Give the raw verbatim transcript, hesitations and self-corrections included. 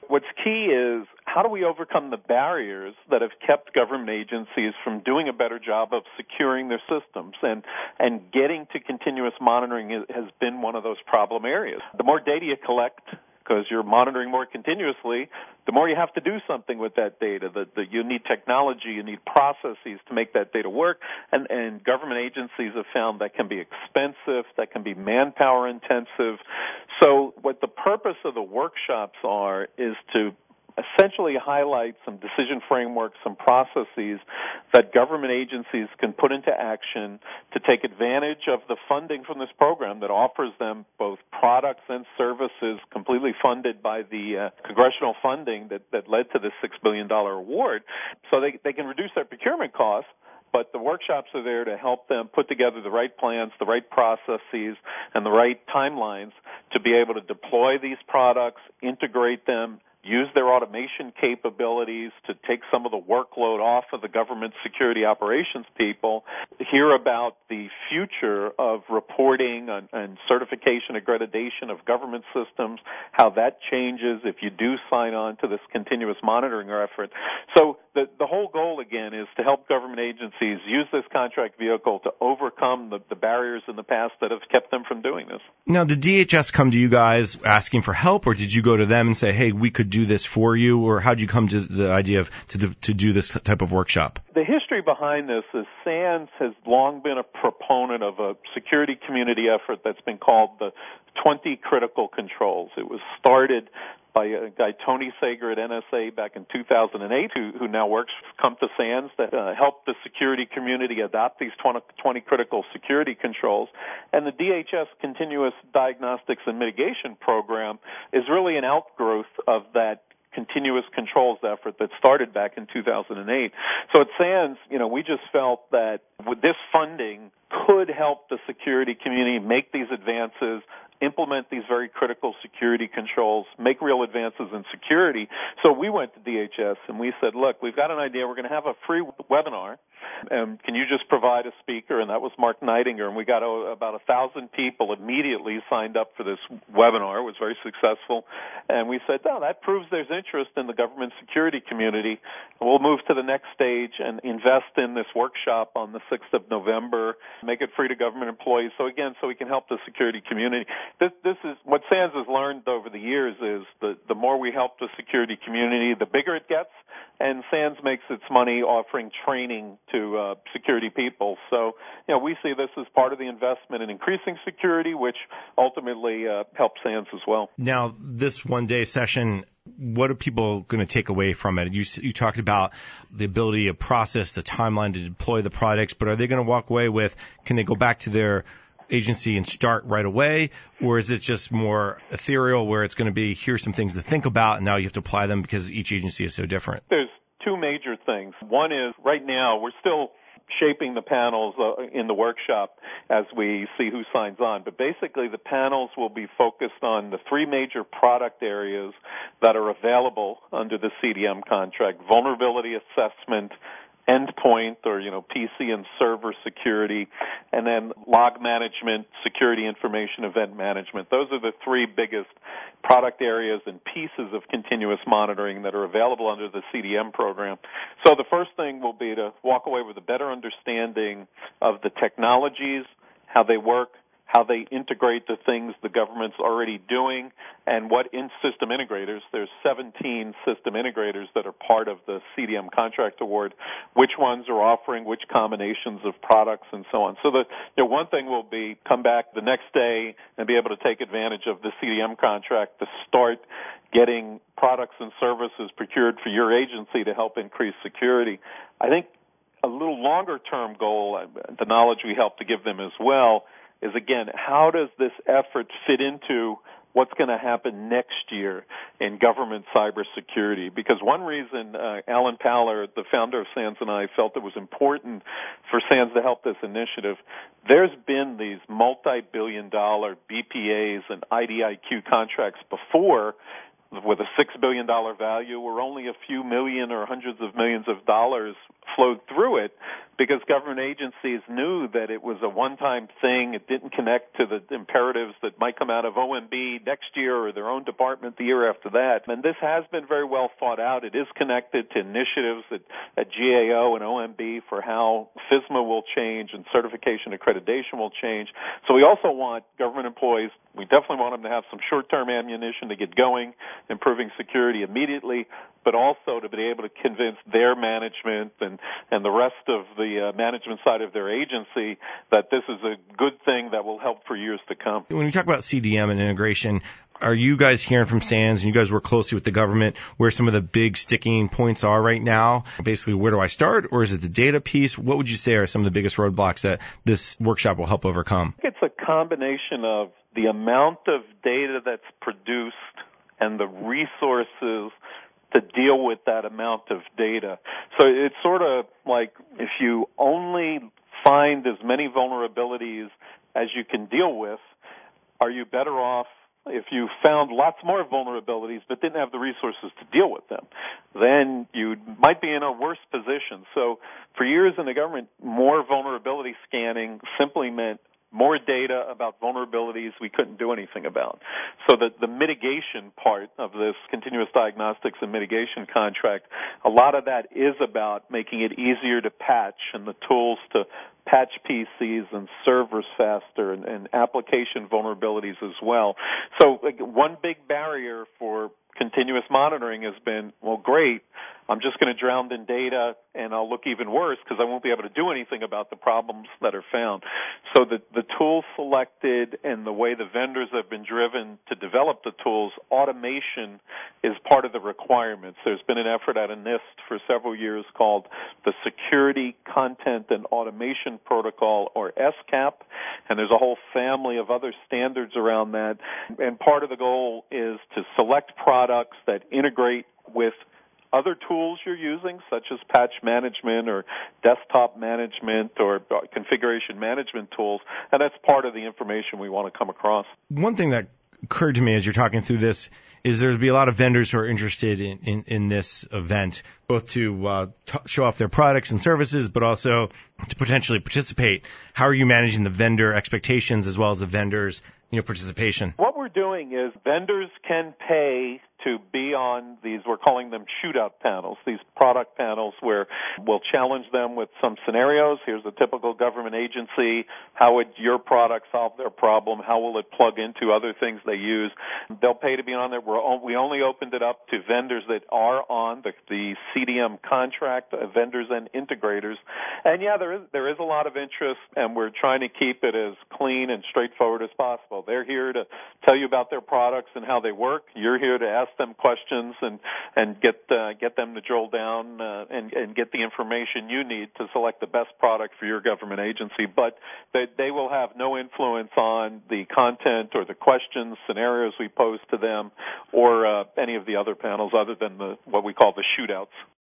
What's key is how do we overcome the barriers that have kept government agencies from doing a better job of securing their systems, and and getting to continuous monitoring has been one of those problem areas. The more data you collect, because you're monitoring more continuously, the more you have to do something with that data. The, the, you need technology, you need processes to make that data work, and, and government agencies have found that can be expensive, that can be manpower intensive. So what the purpose of the workshops are is to essentially highlight some decision frameworks, some processes that government agencies can put into action to take advantage of the funding from this program that offers them both products and services completely funded by the uh, congressional funding that, that led to this six billion dollars award, so they, they can reduce their procurement costs. But the workshops are there to help them put together the right plans, the right processes, and the right timelines to be able to deploy these products, integrate them, use their automation capabilities to take some of the workload off of the government security operations people, hear about the future of reporting and, and certification, accreditation of government systems, how that changes if you do sign on to this continuous monitoring effort. So the, the whole goal, again, is to help government agencies use this contract vehicle to overcome the, the barriers in the past that have kept them from doing this. Now, did D H S come to you guys asking for help, or did you go to them and say, hey, we could do this for you, or how did you come to the idea of to, to do this type of workshop? The history behind this is SANS has long been a proponent of a security community effort that's been called the twenty Critical Controls. It was started by a guy, Tony Sager at N S A, back in two thousand eight, who, who now works for CompTIA-SANS, that uh, helped the security community adopt these twenty, twenty critical security controls. And the D H S Continuous Diagnostics and Mitigation Program is really an outgrowth of that continuous controls effort that started back in two thousand eight. So at SANS, you know, we just felt that with this funding could help the security community make these advances, implement these very critical security controls, make real advances in security. So we went to D H S and we said, look, we've got an idea. We're going to have a free webinar. Um, can you just provide a speaker? And that was Mark Nightinger. And we got oh, about a thousand people immediately signed up for this webinar. It was very successful. And we said, no, that proves there's interest in the government security community. We'll move to the next stage and invest in this workshop on the sixth of November, make it free to government employees. So again, so we can help the security community. This, this is what SANS has learned over the years is the, the more we help the security community, the bigger it gets. And SANS makes its money offering training to uh, security people. So, you know, we see this as part of the investment in increasing security, which ultimately uh, helps SANS as well. Now, this one-day session, what are people going to take away from it? You, you talked about the ability to process, the timeline to deploy the products, but are they going to walk away with, can they go back to their agency and start right away, or is it just more ethereal where it's going to be, here's some things to think about, and now you have to apply them because each agency is so different? There's two major things. One is, right now, we're still shaping the panels uh, in the workshop as we see who signs on. But basically, the panels will be focused on the three major product areas that are available under the C D M contract: vulnerability assessment, endpoint, or, you know, P C and server security, and then log management, security information, event management. Those are the three biggest product areas and pieces of continuous monitoring that are available under the C D M program. So the first thing will be to walk away with a better understanding of the technologies, how they work, how they integrate the things the government's already doing, and what in-system integrators, there's seventeen system integrators that are part of the C D M contract award, which ones are offering which combinations of products and so on. So the you know, one thing will be come back the next day and be able to take advantage of the C D M contract to start getting products and services procured for your agency to help increase security. I think a little longer-term goal, the knowledge we help to give them as well, is, again, how does this effort fit into what's going to happen next year in government cybersecurity? Because one reason uh, Alan Paller, the founder of SANS, and I felt it was important for SANS to help this initiative, there's been these multi-billion dollar B P As and I D I Q contracts before with a six billion dollars value, where only a few million or hundreds of millions of dollars flowed through it. because government agencies knew that it was a one-time thing. It didn't connect to the imperatives that might come out of O M B next year or their own department the year after that. And this has been very well thought out. It is connected to initiatives at, at G A O and O M B for how FISMA will change and certification accreditation will change. So we also want government employees, we definitely want them to have some short-term ammunition to get going, improving security immediately, but also to be able to convince their management and, and the rest of the uh, management side of their agency that this is a good thing that will help for years to come. When you talk about C D M and integration, are you guys hearing from SANS, and you guys work closely with the government, where some of the big sticking points are right now? Basically, where do I start, or is it the data piece? What would you say are some of the biggest roadblocks that this workshop will help overcome? I think it's a combination of the amount of data that's produced and the resources to deal with that amount of data. So it's sort of like if you only find as many vulnerabilities as you can deal with, are you better off if you found lots more vulnerabilities but didn't have the resources to deal with them? Then you might be in a worse position. So for years in the government, more vulnerability scanning simply meant more data about vulnerabilities we couldn't do anything about. So the, the mitigation part of this continuous diagnostics and mitigation contract, a lot of that is about making it easier to patch and the tools to patch P Cs and servers faster and, and application vulnerabilities as well. So like, one big barrier for continuous monitoring has been, well, great, I'm just going to drown in data and I'll look even worse because I won't be able to do anything about the problems that are found. So the, the tools selected and the way the vendors have been driven to develop the tools, automation is part of the requirements. There's been an effort at NIST for several years called the Security Content and Automation Protocol, or S CAP, and there's a whole family of other standards around that. And part of the goal is to select products that integrate with other tools you're using, such as patch management or desktop management or configuration management tools, and that's part of the information we want to come across. One thing that occurred to me as you're talking through this is there'll be a lot of vendors who are interested in, in, in this event, both to uh, t- show off their products and services, but also to potentially participate. How are you managing the vendor expectations as well as the vendors' you know, participation? What we're doing is vendors can pay to be on these, we're calling them shootout panels, these product panels where we'll challenge them with some scenarios. Here's a typical government agency. How would your product solve their problem? How will it plug into other things they use? They'll pay to be on there. We're, we only opened it up to vendors that are on the, the C D M contract, uh, vendors and integrators. And yeah, there is, there is a lot of interest, and we're trying to keep it as clean and straightforward as possible. They're here to tell you about their products and how they work. You're here to ask them questions and and get uh, get them to drill down uh, and and get the information you need to select the best product for your government agency. But they they will have no influence on the content or the questions, scenarios we pose to them, or uh, any of the other panels other than the what we call the shootouts.